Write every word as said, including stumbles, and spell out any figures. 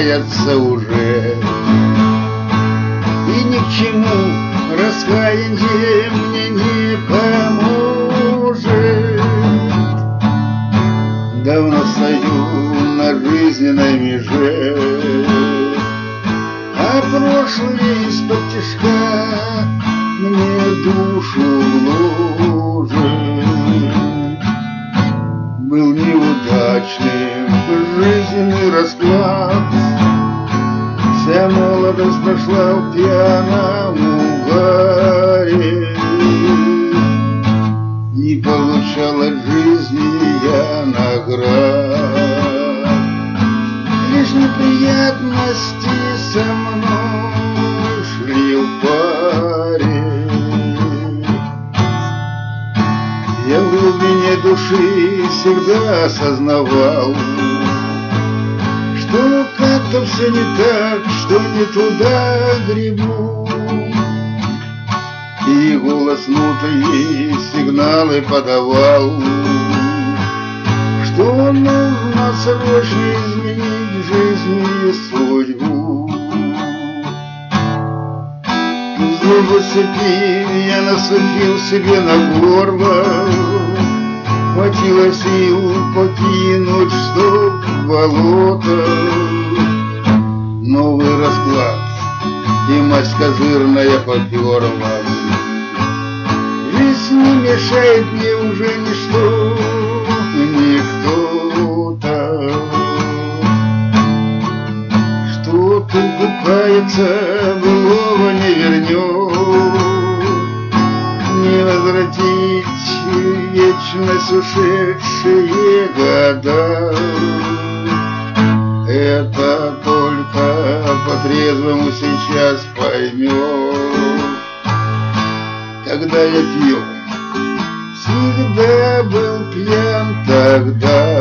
каяться уже. И ни к чему раскаяние мне не поможет. Давно стою на жизненной меже, а прошлое из-под тишка мне душу гложет. Был неудачным жизненный расклад, вся молодость прошла в пьяном угаре. Не получал от жизни я наград, лишь неприятности со мной шли в паре. Я в глубине души всегда осознавал, что как-то все не так, что не туда гребу. И голос внутри сигналы подавал, что нужно срочно изменить жизнь и судьбу. Зубы цепи я насадил себе на горло, хватило сил покинуть, чтоб болото. Новый расклад, и мать козырная поперла. Жизнь не мешает мне уже ничто, никто-то. Что только кается, былого не вернет. Не возвратить вечность ушедшие года. Это только по-трезвому сейчас поймет. Когда я пил, всегда был пьян тогда.